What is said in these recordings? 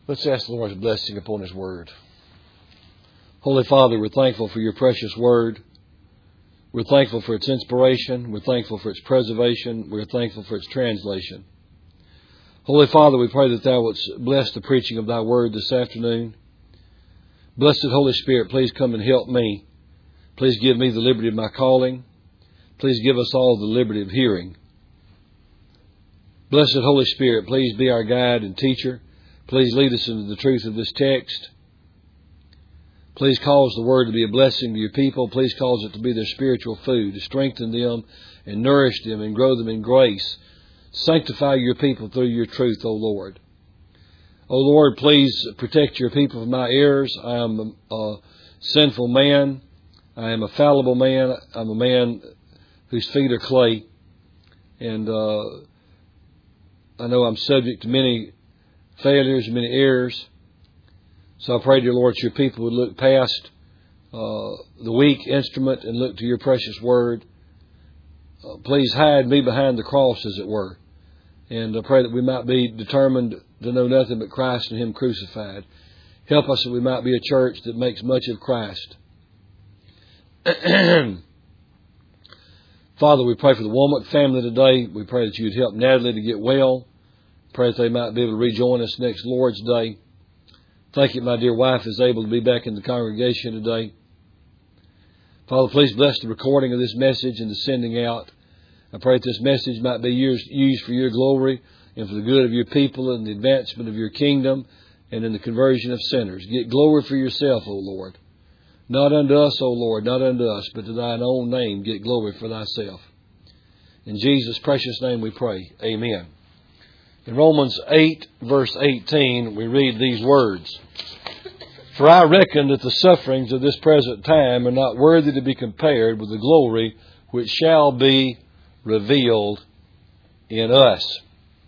Let's ask the Lord's blessing upon His Word. Holy Father, we're thankful for Your precious Word. We're thankful for its inspiration. We're thankful for its preservation. We're thankful for its translation. Holy Father, we pray that Thou wouldst bless the preaching of Thy Word this afternoon. Blessed Holy Spirit, please come and help me. Please give me the liberty of my calling. Please give us all the liberty of hearing. Blessed Holy Spirit, please be our guide and teacher. Please lead us into the truth of this text. Please cause the Word to be a blessing to Your people. Please cause it to be their spiritual food, to strengthen them and nourish them and grow them in grace. Sanctify Your people through Your truth, O Lord. O Lord, please protect Your people from my errors. I am a sinful man. I am a fallible man. I'm a man whose feet are clay. And I know I'm subject to many failures, many errors. So I pray, dear Lord, that Your people would look past the weak instrument and look to Your precious Word. Please hide me behind the cross, as it were. And I pray that we might be determined to know nothing but Christ and Him crucified. Help us that we might be a church that makes much of Christ. Father, we pray for the Womack family today. We pray that You'd help Natalie to get well. Pray that they might be able to rejoin us next Lord's Day. Thank You, my dear wife is able to be back in the congregation today. Father, please bless the recording of this message and the sending out. I pray that this message might be used for Your glory and for the good of Your people and the advancement of Your kingdom and in the conversion of sinners. Get glory for Yourself, O Lord. Not unto us, O Lord, not unto us, but to Thine own name get glory for Thyself. In Jesus' precious name we pray. Amen. In Romans 8, verse 18, we read these words. For I reckon that the sufferings of this present time are not worthy to be compared with the glory which shall be revealed in us.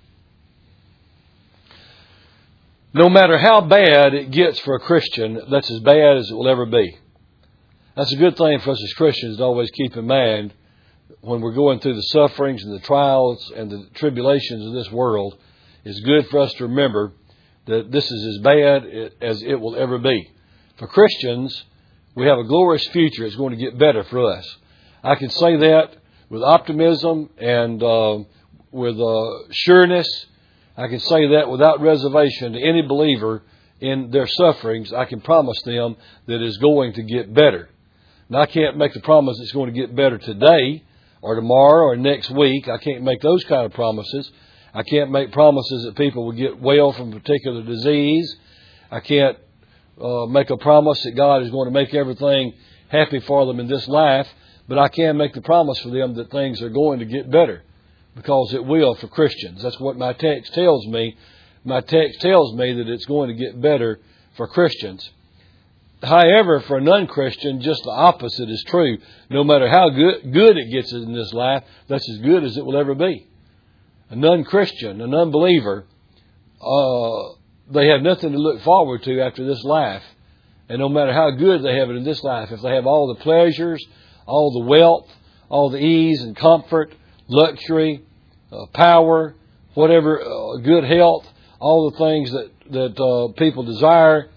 No matter how bad it gets for a Christian, that's as bad as it will ever be. That's a good thing for us as Christians to always keep in mind when we're going through the sufferings and the trials and the tribulations of this world. It's good for us to remember that this is as bad as it will ever be. For Christians, we have a glorious future. It's going to get better for us. I can say that with optimism and with sureness. I can say that without reservation to any believer in their sufferings. I can promise them that it's going to get better. Now, I can't make the promise it's going to get better today or tomorrow or next week. I can't make those kind of promises. I can't make promises that people will get well from a particular disease. I can't make a promise that God is going to make everything happy for them in this life. But I can make the promise for them that things are going to get better, because it will for Christians. That's what my text tells me. My text tells me that it's going to get better for Christians. However, for a non-Christian, just the opposite is true. No matter how good it gets in this life, that's as good as it will ever be. A non-Christian, a non-believer, they have nothing to look forward to after this life. And no matter how good they have it in this life, if they have all the pleasures, all the wealth, all the ease and comfort, luxury, power, whatever, good health, all the things that people desire,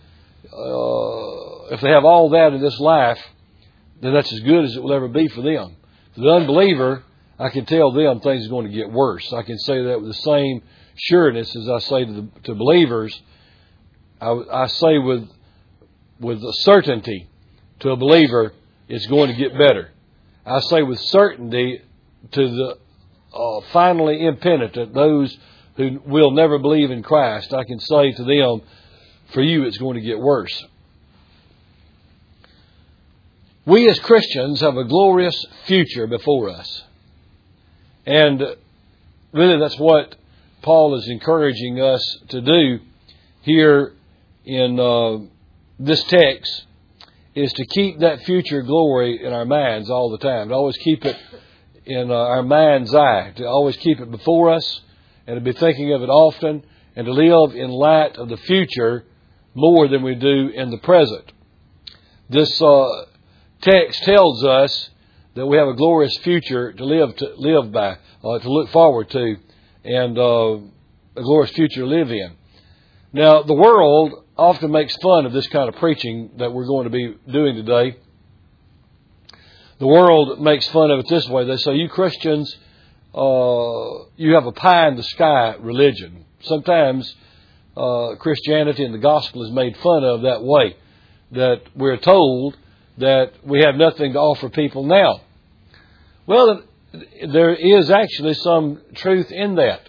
if they have all that in this life, then that's as good as it will ever be for them. For the unbeliever, I can tell them things are going to get worse. I can say that with the same sureness as I say to believers. I say with a certainty to a believer, it's going to get better. I say with certainty to the finally impenitent, those who will never believe in Christ, I can say to them, for you it's going to get worse. We as Christians have a glorious future before us. And really that's what Paul is encouraging us to do here in this text, is to keep that future glory in our minds all the time. To always keep it in our mind's eye. To always keep it before us and to be thinking of it often and to live in light of the future more than we do in the present. This text tells us that we have a glorious future to live by, to look forward to, and a glorious future to live in. Now, the world often makes fun of this kind of preaching that we're going to be doing today. The world makes fun of it this way. They say, you Christians, you have a pie-in-the-sky religion. Sometimes Christianity and the gospel is made fun of that way, that we're told that we have nothing to offer people now. Well, there is actually some truth in that.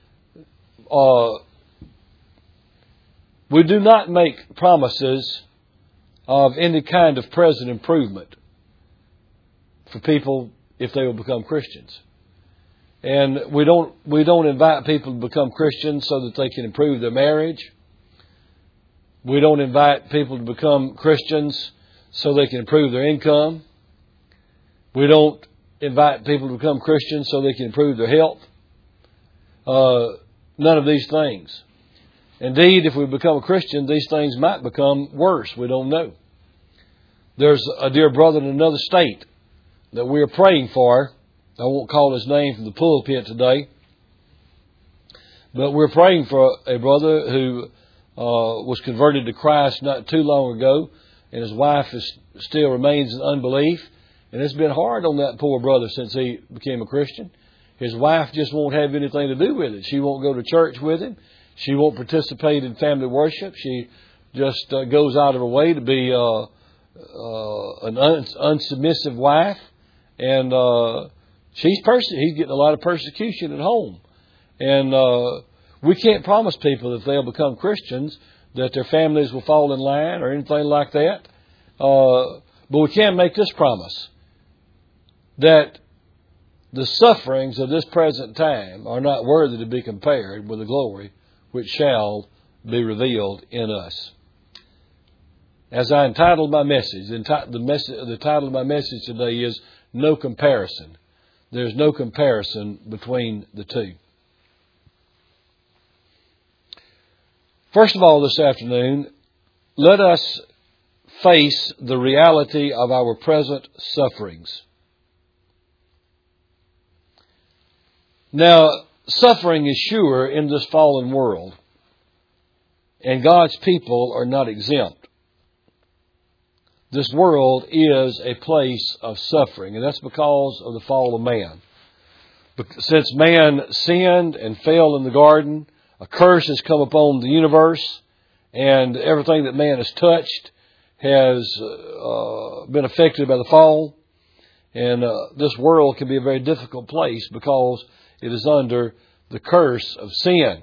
We do not make promises of any kind of present improvement for people if they will become Christians. And we don't invite people to become Christians so that they can improve their marriage. We don't invite people to become Christians so they can improve their income. We don't invite people to become Christians so they can improve their health. None of these things. Indeed, if we become a Christian, these things might become worse. We don't know. There's a dear brother in another state that we are praying for. I won't call his name from the pulpit today. But we're praying for a brother who was converted to Christ not too long ago, and his wife still remains in unbelief. And it's been hard on that poor brother since he became a Christian. His wife just won't have anything to do with it. She won't go to church with him. She won't participate in family worship. She just goes out of her way to be an unsubmissive wife. And he's getting a lot of persecution at home. And we can't promise people that they'll become Christians, that their families will fall in line or anything like that. But we can make this promise, that the sufferings of this present time are not worthy to be compared with the glory which shall be revealed in us. As I entitled my message, the title of my message today is No Comparison. There's no comparison between the two. First of all, this afternoon, let us face the reality of our present sufferings. Now, suffering is sure in this fallen world, and God's people are not exempt. This world is a place of suffering, and that's because of the fall of man. Since man sinned and fell in the garden, a curse has come upon the universe, and everything that man has touched has been affected by the fall. And this world can be a very difficult place because it is under the curse of sin.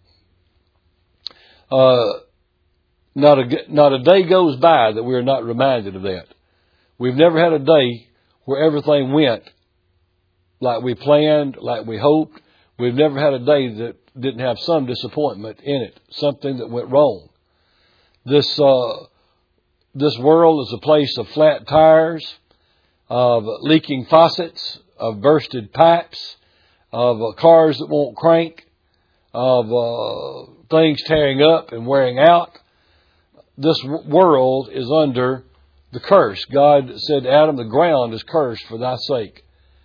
Not a day goes by that we are not reminded of that. We've never had a day where everything went like we planned, like we hoped. We've never had a day that didn't have some disappointment in it, something that went wrong. This world is a place of flat tires, of leaking faucets, of bursted pipes, of cars that won't crank, of things tearing up and wearing out. This world is under the curse. God said to Adam, the ground is cursed for thy sake.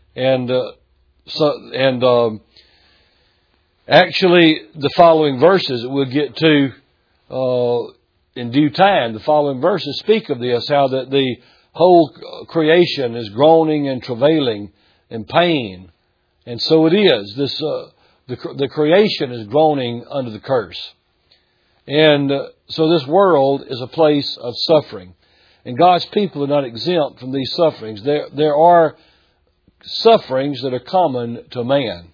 Actually, the following verses that we'll get to in due time, the following verses speak of this, how that the whole creation is groaning and travailing in pain. And so it is. The creation is groaning under the curse. And so this world is a place of suffering. And God's people are not exempt from these sufferings. There are sufferings that are common to man.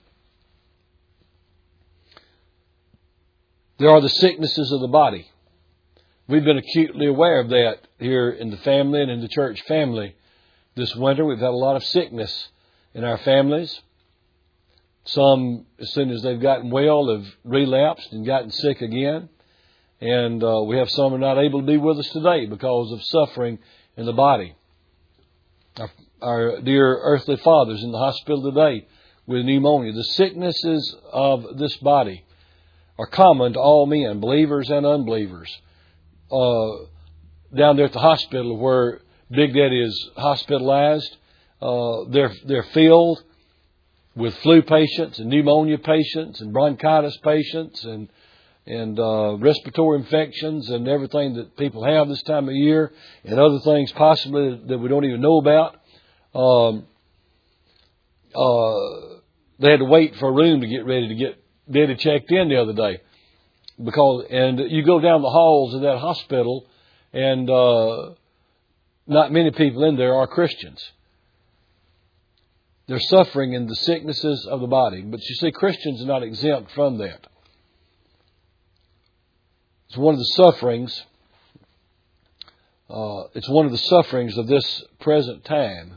There are the sicknesses of the body. We've been acutely aware of that here in the family and in the church family. This winter we've had a lot of sickness in our families. Some, as soon as they've gotten well, have relapsed and gotten sick again. And we have some who are not able to be with us today because of suffering in the body. Our dear earthly father's in the hospital today with pneumonia. The sicknesses of this body are common to all men, believers and unbelievers. Down there at the hospital where Big Daddy is hospitalized, they're filled with flu patients and pneumonia patients and bronchitis patients and and respiratory infections and everything that people have this time of year, and other things possibly that we don't even know about. They had to wait for a room to get ready to get Betty checked in the other day, and you go down the halls of that hospital, and not many people in there are Christians. They're suffering in the sicknesses of the body, but you see, Christians are not exempt from that. It's one of the sufferings. It's one of the sufferings of this present time.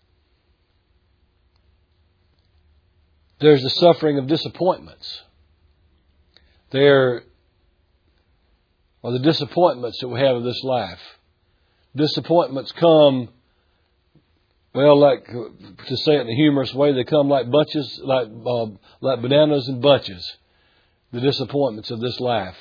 There's the suffering of disappointments. There are the disappointments that we have in this life. Disappointments come, well, like to say it in a humorous way, they come like bunches, like bananas in bunches. The disappointments of this life.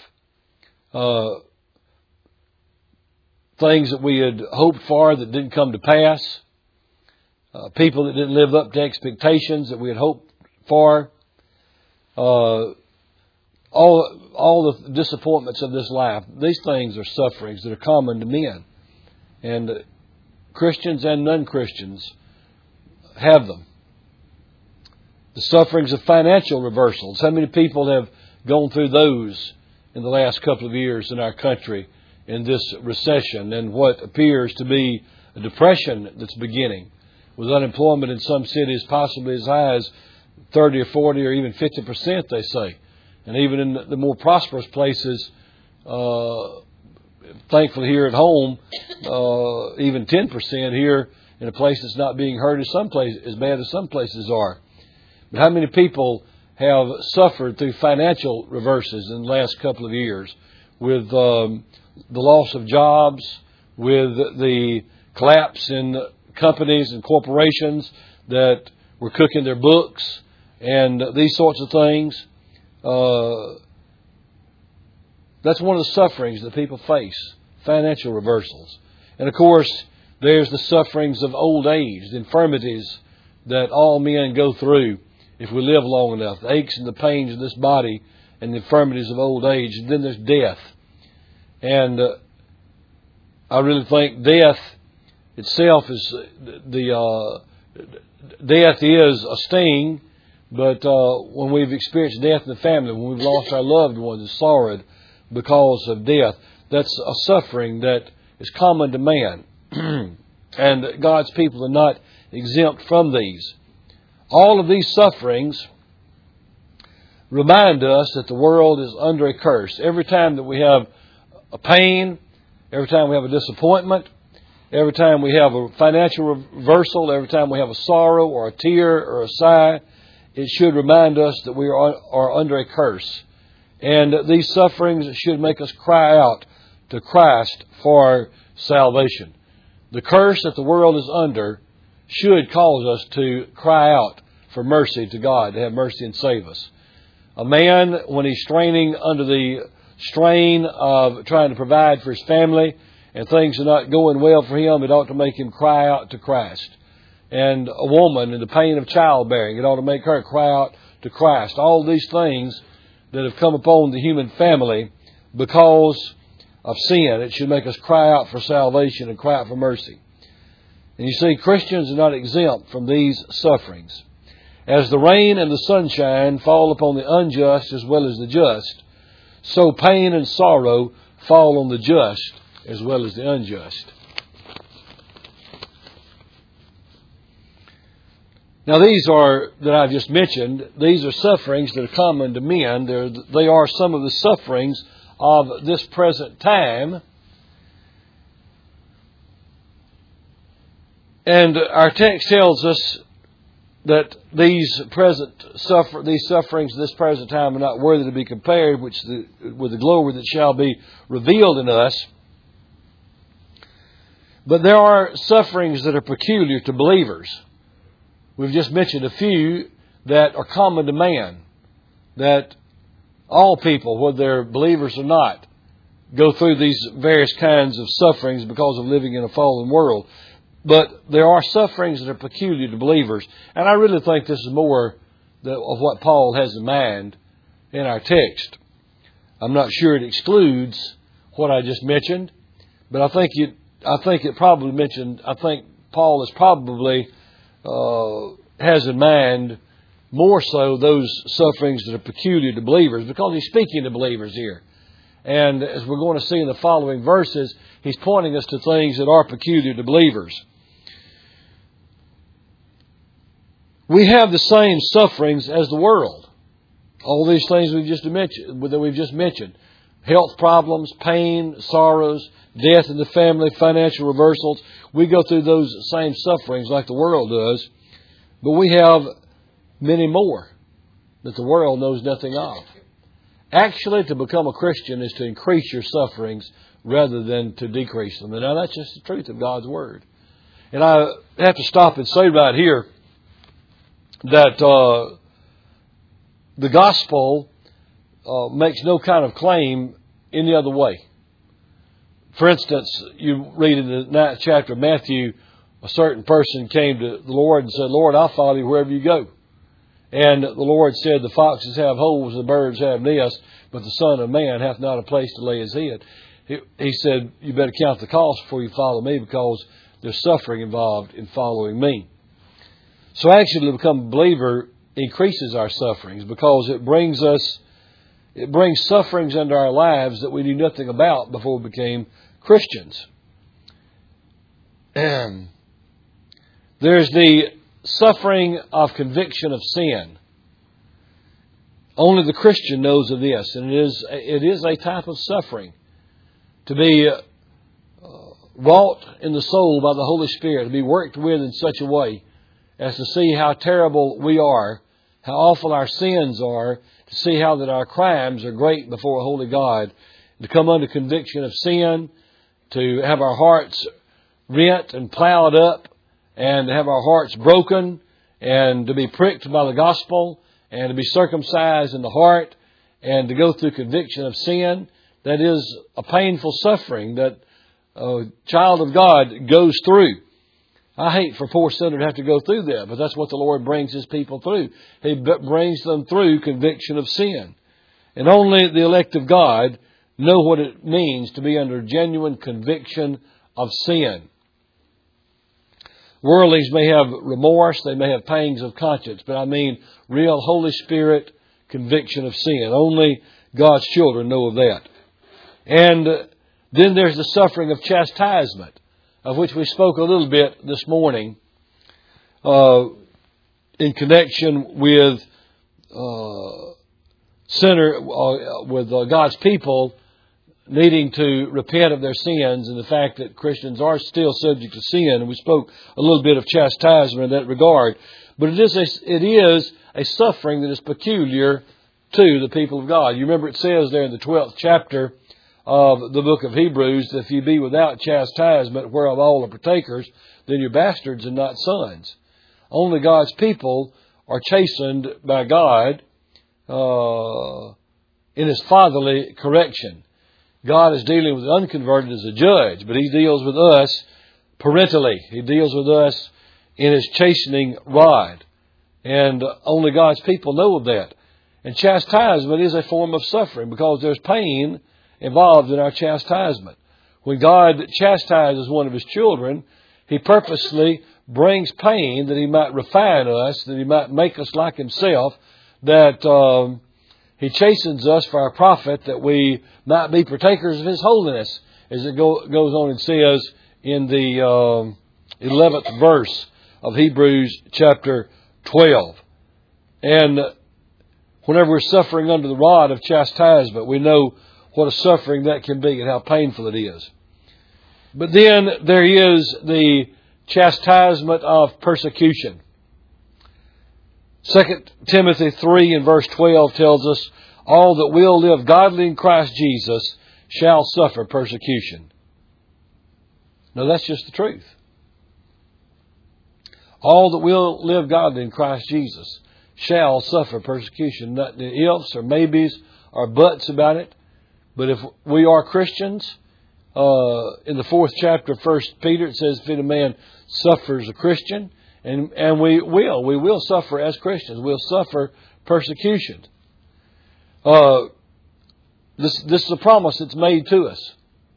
Things that we had hoped for that didn't come to pass. People that didn't live up to expectations that we had hoped for. All the disappointments of this life. These things are sufferings that are common to men. And Christians and non-Christians have them. The sufferings of financial reversals. How many people have gone through those in the last couple of years in our country in this recession and what appears to be a depression that's beginning, with unemployment in some cities possibly as high as 30 or 40 or even 50%, they say. And even in the more prosperous places, thankfully here at home, even 10% here in a place that's not being hurt as bad as some places are. But how many people have suffered through financial reverses in the last couple of years with the loss of jobs, with the collapse in companies and corporations that were cooking their books and these sorts of things? That's one of the sufferings that people face, financial reversals. And of course, there's the sufferings of old age, the infirmities that all men go through if we live long enough, the aches and the pains of this body and the infirmities of old age. And then there's death. And I really think death itself is death is a sting, but when we've experienced death in the family, when we've lost our loved ones and sorrowed because of death, that's a suffering that is common to man. And God's people are not exempt from these. All of these sufferings remind us that the world is under a curse. Every time that we have a pain, every time we have a disappointment, every time we have a financial reversal, every time we have a sorrow or a tear or a sigh, it should remind us that we are under a curse. And these sufferings should make us cry out to Christ for salvation. The curse that the world is under should cause us to cry out for mercy to God, to have mercy and save us. A man, when he's straining under the strain of trying to provide for his family and things are not going well for him, it ought to make him cry out to Christ. And a woman in the pain of childbearing, it ought to make her cry out to Christ. All these things that have come upon the human family because of sin, it should make us cry out for salvation and cry out for mercy. And you see, Christians are not exempt from these sufferings. As the rain and the sunshine fall upon the unjust as well as the just, so pain and sorrow fall on the just as well as the unjust. Now these are, that I've just mentioned, these are sufferings that are common to men. They are some of the sufferings of this present time. And our text tells us that these sufferings of this present time are not worthy to be compared with the glory that shall be revealed in us. But there are sufferings that are peculiar to believers. We've just mentioned a few that are common to man, that all people, whether they're believers or not, go through these various kinds of sufferings because of living in a fallen world. But there are sufferings that are peculiar to believers. And I really think this is more of what Paul has in mind in our text. I'm not sure it excludes what I just mentioned, but I think it probably mentioned. I think Paul is probably has in mind more so those sufferings that are peculiar to believers, because he's speaking to believers here. And as we're going to see in the following verses, he's pointing us to things that are peculiar to believers. We have the same sufferings as the world. All these things that we've just mentioned. Health problems, pain, sorrows, death in the family, financial reversals. We go through those same sufferings like the world does. But we have many more that the world knows nothing of. Actually, to become a Christian is to increase your sufferings rather than to decrease them. And now that's just the truth of God's Word. And I have to stop and say right here that the gospel makes no kind of claim any other way. For instance, you read in the 9th chapter of Matthew, a certain person came to the Lord and said, Lord, I'll follow you wherever you go. And the Lord said, the foxes have holes, the birds have nests, but the Son of Man hath not a place to lay his head. He said, you better count the cost before you follow me, because there's suffering involved in following me. So actually, to become a believer increases our sufferings, because it brings sufferings into our lives that we knew nothing about before we became Christians. And there's the suffering of conviction of sin. Only the Christian knows of this, and it is a type of suffering to be wrought in the soul by the Holy Spirit, to be worked with in such a way as to see how terrible we are, how awful our sins are, to see how that our crimes are great before a holy God, to come under conviction of sin, to have our hearts rent and plowed up, and to have our hearts broken, and to be pricked by the gospel, and to be circumcised in the heart, and to go through conviction of sin. That is a painful suffering that a child of God goes through. I hate for poor sinner to have to go through that, but that's what the Lord brings His people through. He brings them through conviction of sin. And only the elect of God know what it means to be under genuine conviction of sin. Worldlings may have remorse, they may have pangs of conscience, but I mean real Holy Spirit conviction of sin. Only God's children know of that. And then there's the suffering of chastisement, of which we spoke a little bit this morning in connection with God's people needing to repent of their sins, and the fact that Christians are still subject to sin. And we spoke a little bit of chastisement in that regard. But it is a suffering that is peculiar to the people of God. You remember it says there in the 12th chapter of the book of Hebrews, if you be without chastisement, whereof all are partakers, then you're bastards and not sons. Only God's people are chastened by God in His fatherly correction. God is dealing with the unconverted as a judge, but He deals with us parentally. He deals with us in His chastening rod. And only God's people know of that. And chastisement is a form of suffering, because there's pain involved in our chastisement. When God chastises one of His children, He purposely brings pain that He might refine us, that He might make us like Himself, that He chastens us for our profit, that we might be partakers of His holiness, as it goes on and says in the 11th verse of Hebrews chapter 12. And whenever we're suffering under the rod of chastisement, we know what a suffering that can be and how painful it is. But then there is the chastisement of persecution. 2 Timothy 3 and verse 12 tells us, all that will live godly in Christ Jesus shall suffer persecution. Now that's just the truth. All that will live godly in Christ Jesus shall suffer persecution. Not the ifs or maybes or buts about it. But if we are Christians, in the 4th chapter of 1 Peter, it says, if any man suffers a Christian, and we will suffer as Christians. We'll suffer persecution. This is a promise that's made to us.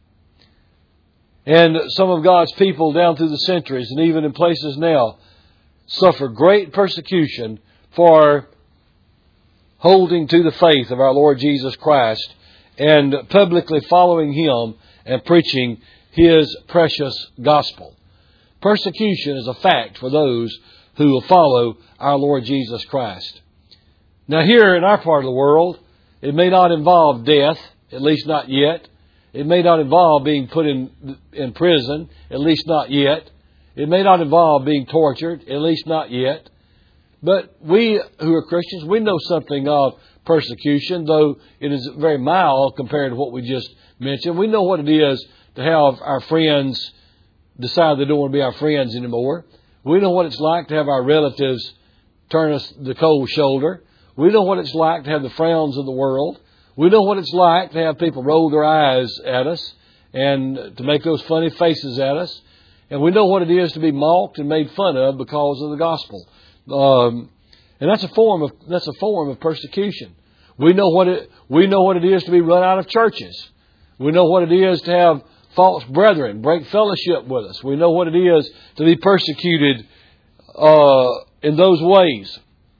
And some of God's people down through the centuries, and even in places now, suffer great persecution for holding to the faith of our Lord Jesus Christ and publicly following Him and preaching His precious gospel. Persecution is a fact for those who will follow our Lord Jesus Christ. Now here in our part of the world, it may not involve death, at least not yet. It may not involve being put in prison, at least not yet. It may not involve being tortured, at least not yet. But we who are Christians, we know something of persecution, though it is very mild compared to what we just mentioned. We know what it is to have our friends decide they don't want to be our friends anymore. We know what it's like to have our relatives turn us the cold shoulder. We know what it's like to have the frowns of the world. We know what it's like to have people roll their eyes at us and to make those funny faces at us. And we know what it is to be mocked and made fun of because of the gospel. And that's a form of persecution. We know what it is to be run out of churches. We know what it is to have false brethren break fellowship with us. We know what it is to be persecuted in those ways.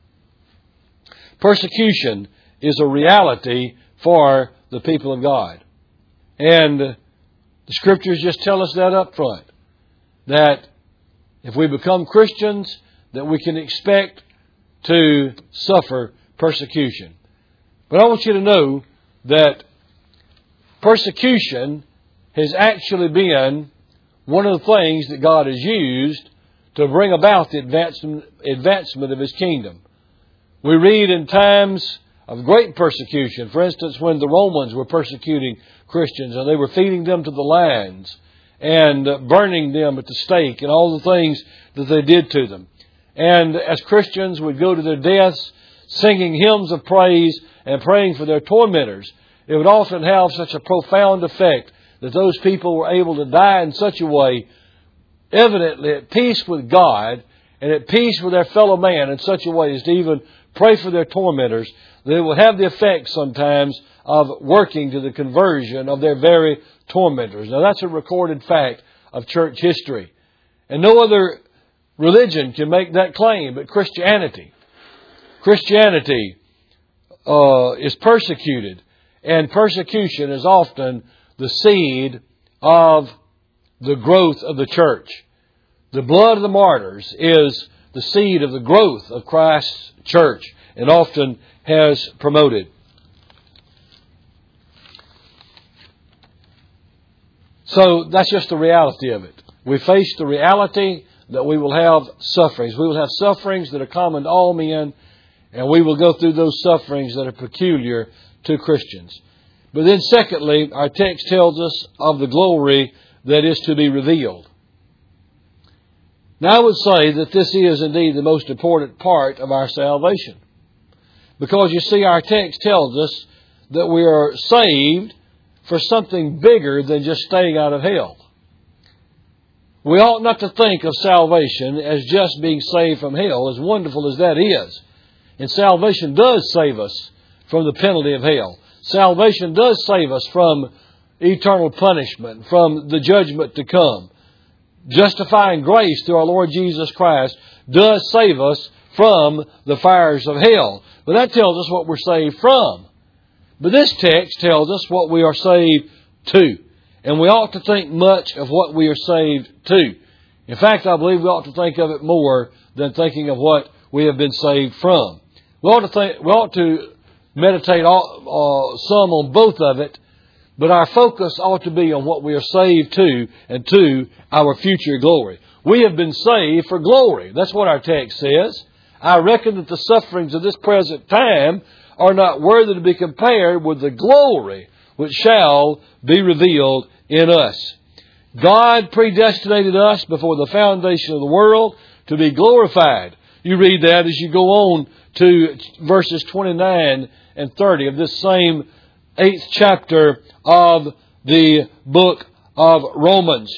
Persecution is a reality for the people of God. And the Scriptures just tell us that up front. That if we become Christians, that we can expect to suffer persecution. But I want you to know that persecution has actually been one of the things that God has used to bring about the advancement of His kingdom. We read in times of great persecution, for instance, when the Romans were persecuting Christians and they were feeding them to the lions and burning them at the stake and all the things that they did to them. And as Christians would go to their deaths singing hymns of praise and praying for their tormentors, it would often have such a profound effect that those people were able to die in such a way, evidently at peace with God and at peace with their fellow man in such a way as to even pray for their tormentors, that it will have the effect sometimes of working to the conversion of their very tormentors. Now that's a recorded fact of church history. And no other religion can make that claim but Christianity. Christianity is persecuted, and persecution is often the seed of the growth of the church. The blood of the martyrs is the seed of the growth of Christ's church and often has promoted. So that's just the reality of it. We face the reality that we will have sufferings. We will have sufferings that are common to all men, and we will go through those sufferings that are peculiar to Christians. But then secondly, our text tells us of the glory that is to be revealed. Now I would say that this is indeed the most important part of our salvation. Because you see, our text tells us that we are saved for something bigger than just staying out of hell. We ought not to think of salvation as just being saved from hell, as wonderful as that is. And salvation does save us from the penalty of hell. Salvation does save us from eternal punishment, from the judgment to come. Justifying grace through our Lord Jesus Christ does save us from the fires of hell. But that tells us what we're saved from. But this text tells us what we are saved to. And we ought to think much of what we are saved to. In fact, I believe we ought to think of it more than thinking of what we have been saved from. We ought to meditate some on both of it, but our focus ought to be on what we are saved to and to our future glory. We have been saved for glory. That's what our text says. I reckon that the sufferings of this present time are not worthy to be compared with the glory which shall be revealed in us. God predestinated us before the foundation of the world to be glorified. You read that as you go on to verses 29 and 30 of this same 8th chapter of the book of Romans.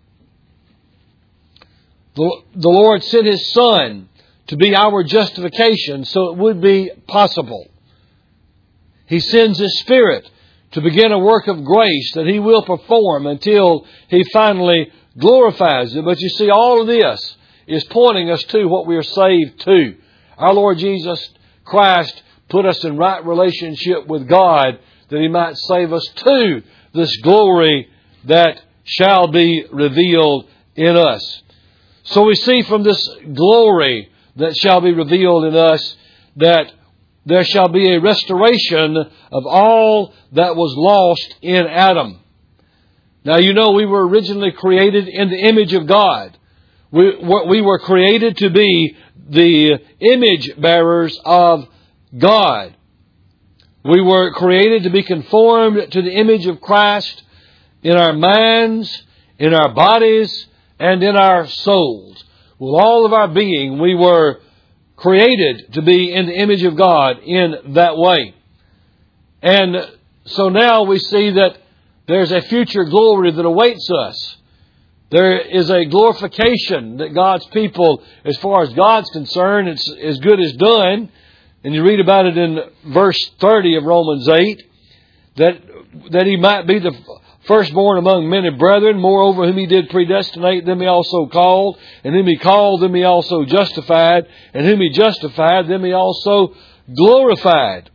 The Lord sent His Son to be our justification so it would be possible. He sends His Spirit to begin a work of grace that He will perform until He finally glorifies it. But you see, all of this is pointing us to what we are saved to. Our Lord Jesus Christ put us in right relationship with God that He might save us to this glory that shall be revealed in us. So we see from this glory that shall be revealed in us that there shall be a restoration of all that was lost in Adam. Now, you know, we were originally created in the image of God. We were created to be the image bearers of God. We were created to be conformed to the image of Christ in our minds, in our bodies, and in our souls. With all of our being, we were created to be in the image of God in that way. And so now we see that there's a future glory that awaits us. There is a glorification that God's people, as far as God's concerned, it's as good as done. And you read about it in verse 30 of Romans 8, that He might be the firstborn among many brethren. Moreover, whom He did predestinate, them He also called. And whom He called, them He also justified. And whom He justified, them He also glorified.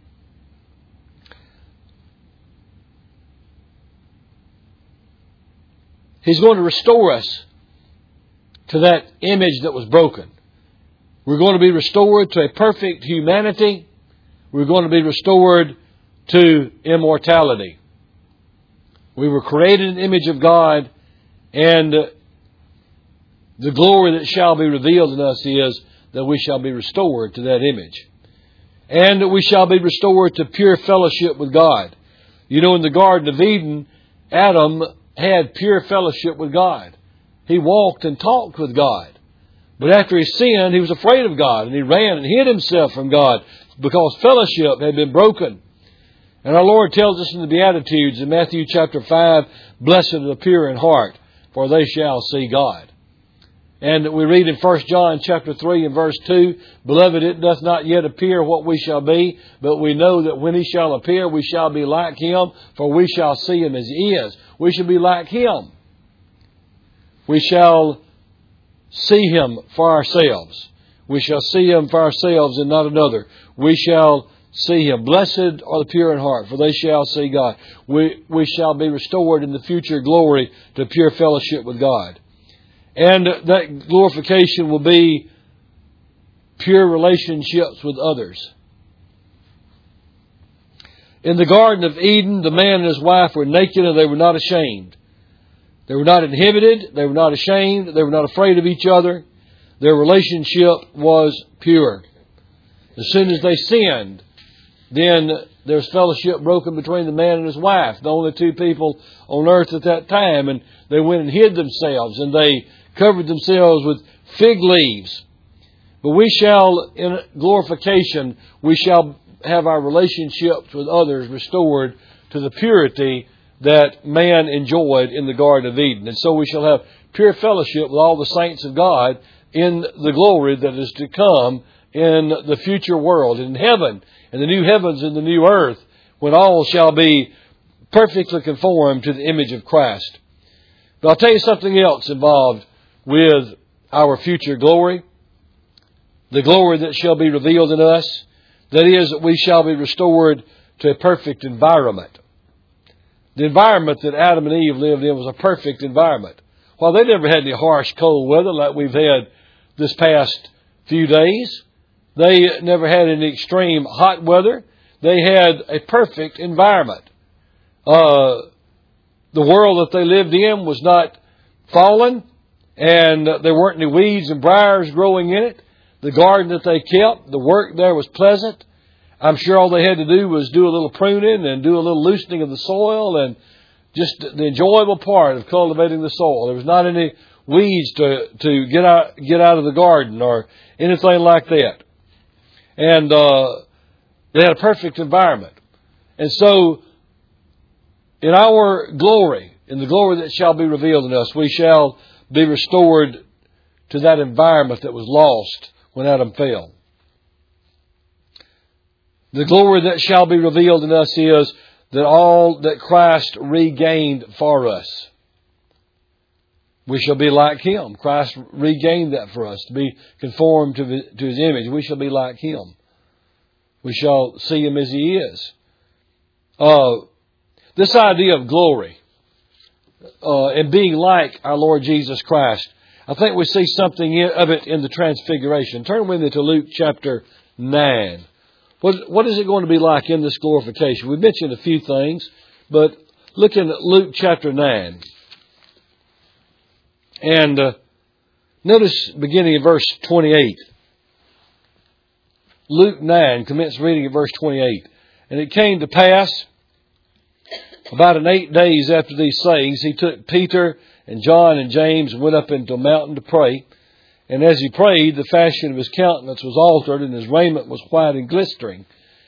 He's going to restore us to that image that was broken. We're going to be restored to a perfect humanity. We're going to be restored to immortality. We were created in the image of God, and the glory that shall be revealed in us is that we shall be restored to that image. And we shall be restored to pure fellowship with God. You know, in the Garden of Eden, Adam had pure fellowship with God. He walked and talked with God. But after he sinned, he was afraid of God, and he ran and hid himself from God because fellowship had been broken. And our Lord tells us in the Beatitudes in Matthew chapter 5, "Blessed are the pure in heart, for they shall see God." And we read in 1 John chapter 3 and verse 2, "Beloved, it doth not yet appear what we shall be, but we know that when He shall appear, we shall be like Him, for we shall see Him as He is." We shall be like Him. We shall see Him for ourselves. We shall see Him for ourselves and not another. We shall see Him. Blessed are the pure in heart, for they shall see God. We shall be restored in the future glory to pure fellowship with God. And that glorification will be pure relationships with others. In the Garden of Eden, the man and his wife were naked and they were not ashamed. They were not inhibited. They were not ashamed. They were not afraid of each other. Their relationship was pure. As soon as they sinned, then there's fellowship broken between the man and his wife, the only two people on earth at that time. And they went and hid themselves, and they covered themselves with fig leaves. But we shall, in glorification, we shall have our relationships with others restored to the purity that man enjoyed in the Garden of Eden. And so we shall have pure fellowship with all the saints of God in the glory that is to come in the future world, in heaven, in the new heavens and the new earth, when all shall be perfectly conformed to the image of Christ. But I'll tell you something else involved with our future glory, the glory that shall be revealed in us. That is, that we shall be restored to a perfect environment. The environment that Adam and Eve lived in was a perfect environment. While they never had any harsh cold weather like we've had this past few days, they never had any extreme hot weather. They had a perfect environment. The world that they lived in was not fallen, and there weren't any weeds and briars growing in it. The garden that they kept, the work there was pleasant. I'm sure all they had to do was do a little pruning and do a little loosening of the soil, and just the enjoyable part of cultivating the soil. There was not any weeds to get out of the garden or anything like that. And they had a perfect environment. And so, in our glory, in the glory that shall be revealed in us, we shall be restored to that environment that was lost when Adam fell. The glory that shall be revealed in us is that all that Christ regained for us, we shall be like Him. Christ regained that for us, to be conformed to His image. We shall be like Him. We shall see Him as He is. This idea of glory and being like our Lord Jesus Christ, I think we see something of it in the Transfiguration. Turn with me to Luke chapter 9. What is it going to be like in this glorification? We mentioned a few things, but looking at Luke chapter 9. And notice beginning at verse 28. Luke 9, commence reading at verse 28. And it came to pass, about 8 days after these sayings, he took Peter and John and James and went up into a mountain to pray. And as he prayed, the fashion of his countenance was altered, and his raiment was white and glistering.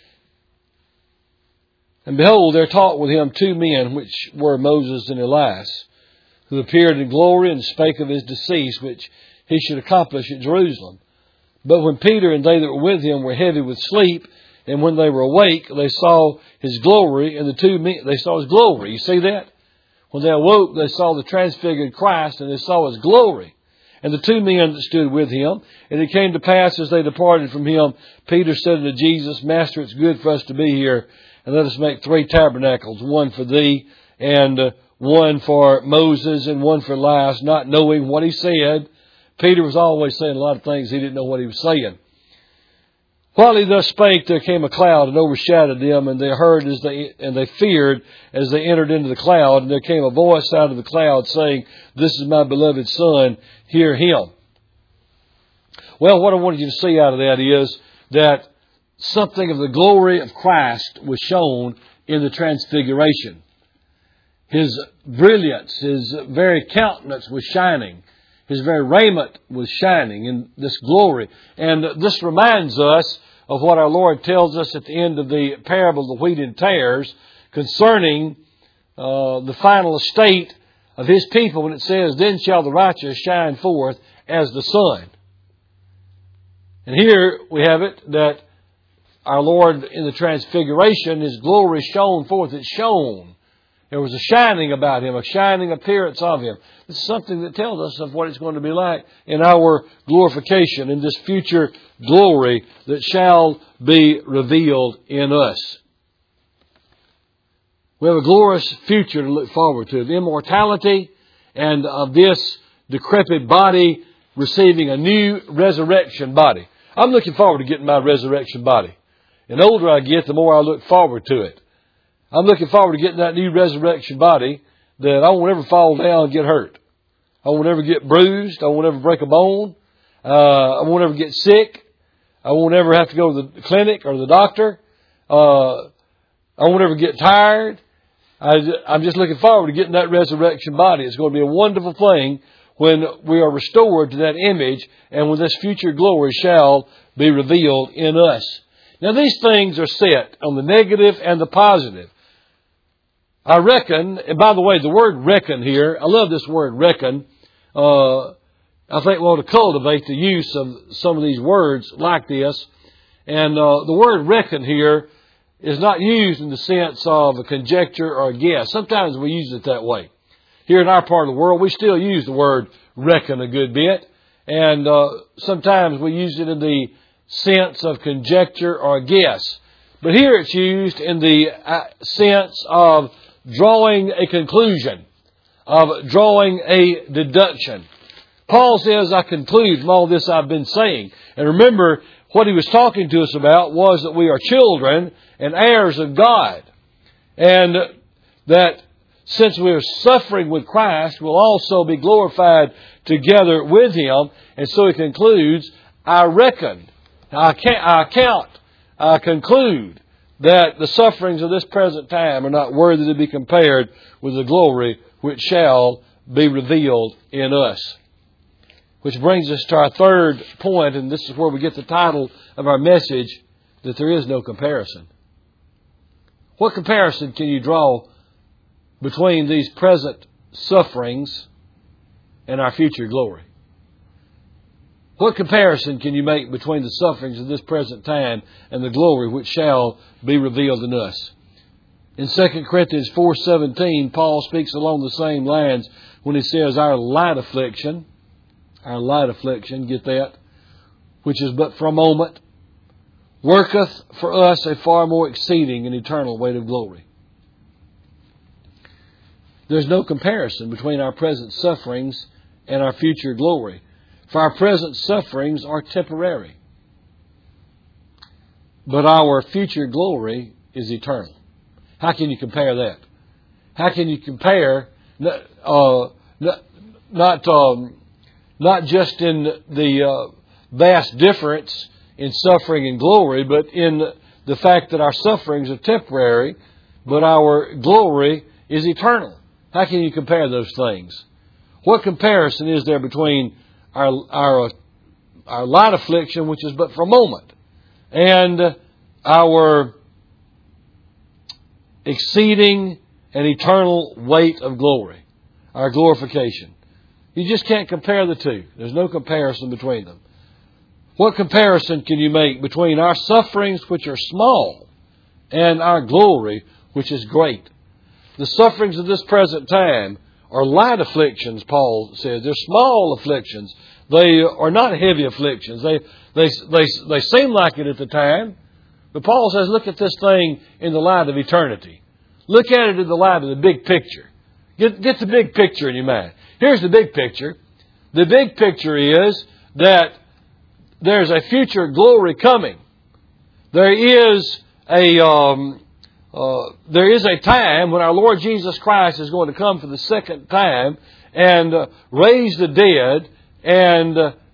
And behold, there talked with him 2 men, which were Moses and Elias, who appeared in glory and spake of his decease, which he should accomplish at Jerusalem. But when Peter and they that were with him were heavy with sleep, and when they were awake, they saw his glory, and the 2 men, they saw his glory. You see that? When they awoke, they saw the transfigured Christ, and they saw his glory. And the 2 men that stood with him. And it came to pass, as they departed from him, Peter said unto Jesus, Master, it's good for us to be here, and let us make 3 tabernacles, one for thee, and one for Moses, and one for Elias, not knowing what he said. Peter was always saying a lot of things he didn't know what he was saying. While he thus spake, there came a cloud and overshadowed them, and they heard and they feared as they entered into the cloud. And there came a voice out of the cloud saying, This is my beloved Son, hear him. Well, what I wanted you to see out of that is that something of the glory of Christ was shown in the Transfiguration. His brilliance, His very countenance was shining. His very raiment was shining in this glory. And this reminds us of what our Lord tells us at the end of the parable of the wheat and tares concerning the final estate of His people when it says, Then shall the righteous shine forth as the sun. And here we have it that our Lord in the Transfiguration, His glory shone forth. It shone. There was a shining about Him, a shining appearance of Him. This is something that tells us of what it's going to be like in our glorification, in this future glory that shall be revealed in us. We have a glorious future to look forward to. The immortality and of this decrepit body receiving a new resurrection body. I'm looking forward to getting my resurrection body. And the older I get, the more I look forward to it. I'm looking forward to getting that new resurrection body that I won't ever fall down and get hurt. I won't ever get bruised. I won't ever break a bone. I won't ever get sick. I won't ever have to go to the clinic or the doctor. I won't ever get tired. I'm just looking forward to getting that resurrection body. It's going to be a wonderful thing when we are restored to that image and when this future glory shall be revealed in us. Now these things are set on the negative and the positive. I reckon, and by the way, the word reckon here, I love this word reckon. I think we ought to cultivate the use of some of these words like this. And the word reckon here is not used in the sense of a conjecture or a guess. Sometimes we use it that way. Here in our part of the world, we still use the word reckon a good bit. And sometimes we use it in the sense of conjecture or guess. But here it's used in the sense of drawing a conclusion, of drawing a deduction. Paul says, I conclude from all this I've been saying. And remember, what he was talking to us about was that we are children and heirs of God. And that since we are suffering with Christ, we'll also be glorified together with Him. And so he concludes, I reckon, I conclude that the sufferings of this present time are not worthy to be compared with the glory which shall be revealed in us. Which brings us to our third point, and this is where we get the title of our message, that there is no comparison. What comparison can you draw between these present sufferings and our future glory? What comparison can you make between the sufferings of this present time and the glory which shall be revealed in us? In 2 Corinthians 4:17, Paul speaks along the same lines when he says, our light affliction, get that, which is but for a moment, worketh for us a far more exceeding and eternal weight of glory. There's no comparison between our present sufferings and our future glory. For our present sufferings are temporary, but our future glory is eternal. How can you compare that? How can you compare not just in the vast difference in suffering and glory, but in the fact that our sufferings are temporary, but our glory is eternal? How can you compare those things? What comparison is there between our light affliction, which is but for a moment, and our exceeding and eternal weight of glory, our glorification? You just can't compare the two. There's no comparison between them. What comparison can you make between our sufferings, which are small, and our glory, which is great? The sufferings of this present time are light afflictions, Paul says. They're small afflictions. They are not heavy afflictions. They seem like it at the time. But Paul says, look at this thing in the light of eternity. Look at it in the light of the big picture. Get the big picture in your mind. Here's the big picture. The big picture is that there's a future glory coming. There is a time when our Lord Jesus Christ is going to come for the second time and raise the dead and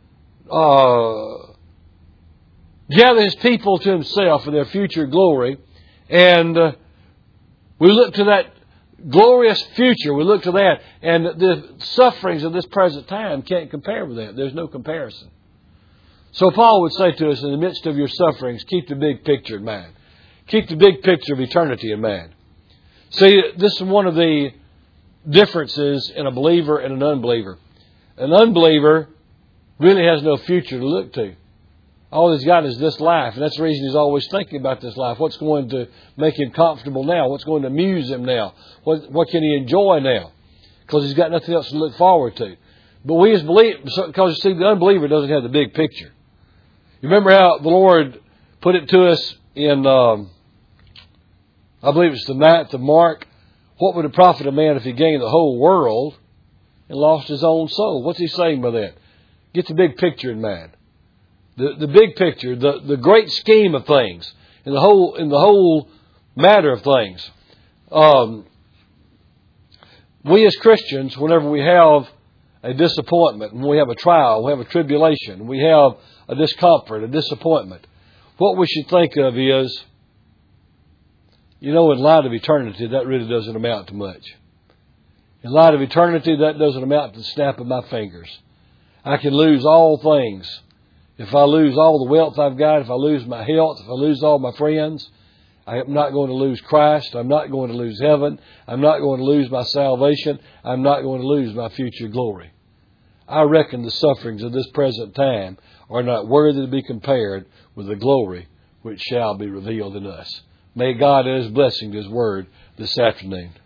gather His people to Himself for their future glory. And we look to that glorious future. We look to that. And the sufferings of this present time can't compare with that. There's no comparison. So Paul would say to us, in the midst of your sufferings, keep the big picture in mind. Keep the big picture of eternity in mind. See, this is one of the differences in a believer and an unbeliever. An unbeliever really has no future to look to. All he's got is this life, and that's the reason he's always thinking about this life. What's going to make him comfortable now? What's going to amuse him now? What can he enjoy now? Because he's got nothing else to look forward to. But we as believers, because you see, the unbeliever doesn't have the big picture. You remember how the Lord put it to us in, I believe it's the 9th of Mark. What would it profit a man if he gained the whole world and lost his own soul? What's he saying by that? Get the big picture in mind. The big picture, the great scheme of things, in the whole matter of things. We as Christians, whenever we have a disappointment, when we have a trial, we have a tribulation, we have a discomfort, a disappointment, what we should think of is, in light of eternity, that really doesn't amount to much. In light of eternity, that doesn't amount to the snap of my fingers. I can lose all things. If I lose all the wealth I've got, if I lose my health, if I lose all my friends, I'm not going to lose Christ. I'm not going to lose heaven. I'm not going to lose my salvation. I'm not going to lose my future glory. I reckon the sufferings of this present time are not worthy to be compared with the glory which shall be revealed in us. May God add His blessing to His word this afternoon.